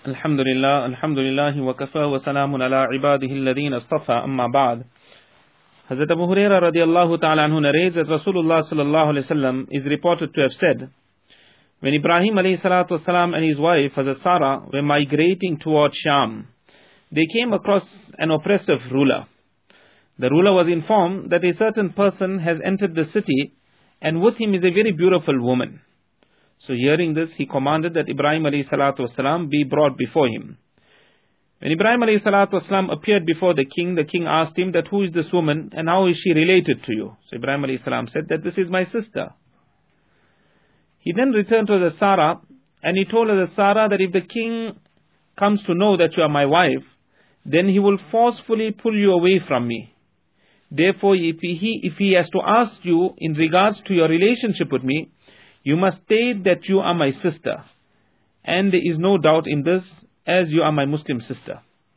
Alhamdulillah, alhamdulillah, wa kafa wa salamun ala ibadihi alladhina astafa, amma ba'd. Hazrat Abu Hurairah radiallahu ta'ala anhu narrates that Rasulullah sallallahu alayhi wa sallam is reported to have said, when Ibrahim alayhi salatu wasalam and his wife Hazrat Sarah were migrating towards Sham, they came across an oppressive ruler. The ruler was informed that a certain person has entered the city and with him is a very beautiful woman. So hearing this, he commanded that Ibrahim alayhi salatu wasalam be brought before him. When Ibrahim alayhi salatu wasalam appeared before the king asked him that who is this woman and how is she related to you? So Ibrahim alayhi salam said that this is my sister. He then returned to Hazrat Sarah and he told Hazrat Sarah that if the king comes to know that you are my wife, then he will forcefully pull you away from me. Therefore, if he has to ask you in regards to your relationship with me, you must state that you are my sister. And there is no doubt in this, as you are my Muslim sister.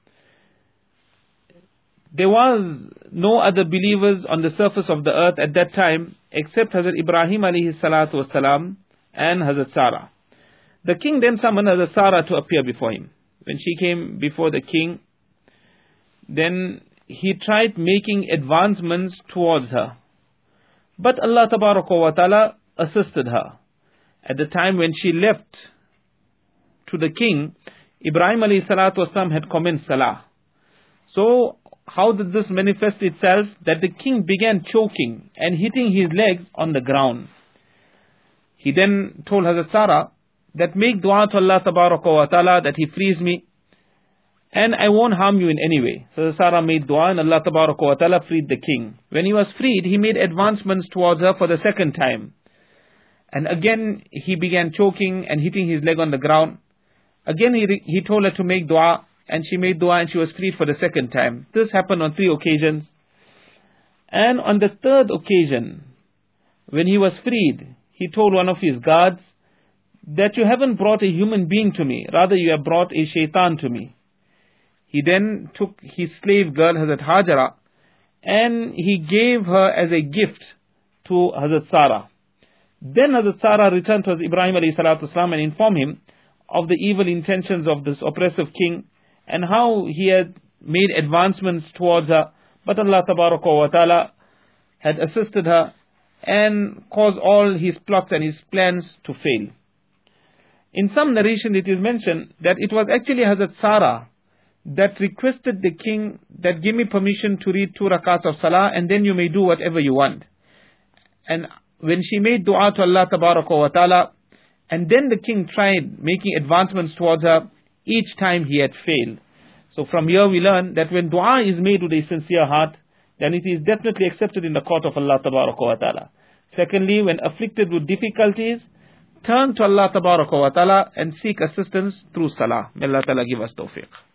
There was no other believers on the surface of the earth at that time except Hazrat Ibrahim alayhi salatu wasalam and Hazrat Sarah. The king then summoned Hazrat Sarah to appear before him. When she came before the king, then he tried making advancements towards her. But Allah tabaraka wa ta'ala assisted her. At the time when she left to the king, Ibrahim alayhi salatu wasalam had commenced salah. So how did this manifest itself? That the king began choking and hitting his legs on the ground. He then told Hazrat Sarah that make dua to Allah tabaraka wa ta'ala that he frees me and I won't harm you in any way. So Sarah made dua and Allah tabaraka wa ta'ala freed the king. When he was freed, he made advancements towards her for the second time. And again he began choking and hitting his leg on the ground. Again he told her to make dua and she made dua and she was freed for the second time. This happened on 3 occasions. And on the 3rd occasion, when he was freed, he told one of his guards that you haven't brought a human being to me, rather you have brought a shaitan to me. He then took his slave girl Hazrat Hajara and he gave her as a gift to Hazrat Sarah. Then Hazrat Sarah returned to Ibrahim alayhi salatu wasalam and informed him of the evil intentions of this oppressive king and how he had made advancements towards her. But Allah tabaraka wa ta'ala had assisted her and caused all his plots and his plans to fail. In some narration it is mentioned that it was actually Hazrat Sarah that requested the king that give me permission to read 2 rakats of salah and then you may do whatever you want. And when she made dua to Allah tabaraka wa ta'ala and then the king tried making advancements towards her, each time he had failed. So from here we learn that when dua is made with a sincere heart, then it is definitely accepted in the court of Allah tabaraka wa ta'ala. Secondly, when afflicted with difficulties, turn to Allah tabaraka wa ta'ala and seek assistance through salah. May Allah ta'ala give us tawfiq.